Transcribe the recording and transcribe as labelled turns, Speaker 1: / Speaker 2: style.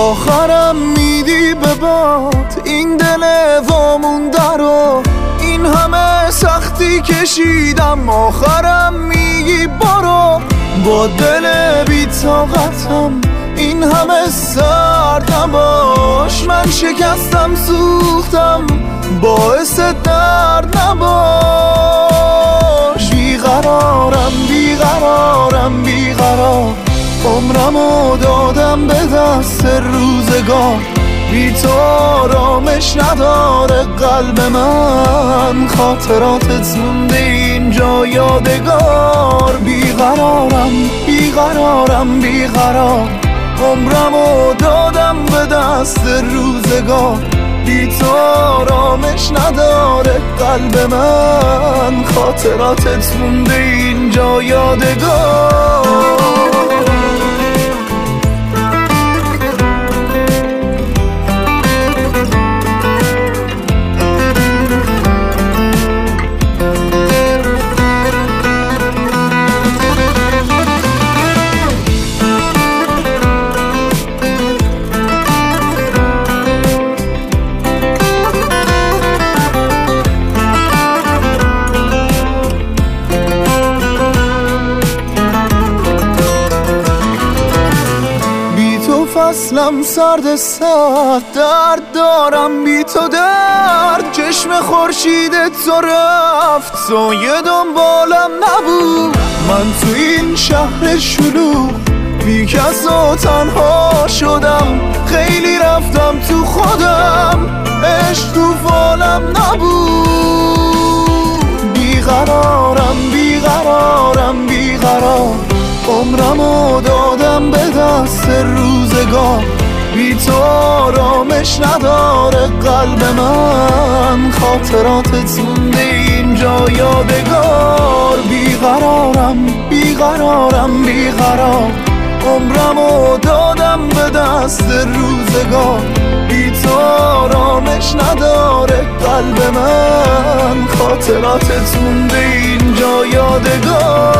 Speaker 1: آخرم میدی به باد این دل وامونده رو، این همه سختی کشیدم آخرم میگی برو. با دل بی طاقتم این همه سرد نباش، من شکستم سوختم باعث درد نباش. بیقرارم بیقرارم بیقرار، عمرمو دادم به دست روزگار، بی تو آرامش نداره قلب من، خاطراتت مونده اینجا یادگار. بیقرارم بیقرارم بیقرار، عمرمو دادم به دست روزگار، بی تو آرامش نداره قلب من، خاطراتت مونده اینجا یادگار. فصلم سرد سرد، درد دارم بی تو درد، چشم خورشید تو رفت سایه دنبالم نبود. من تو این شهر شلوغ بی کس و تنها شدم، خیلی رفتم تو خودم، عشق تو فالم نبود. بیقرارم بیقرارم بیقرار، عمرمو دادم به دست روزگار، بی تو آرامش نداره قلب من، خاطراتت مونده اینجا یادگار. بیقرارم بیقرارم بیقرار، عمرمو دادم به دست روزگار، بی تو آرامش نداره قلب من، خاطراتت مونده اینجا یادگار.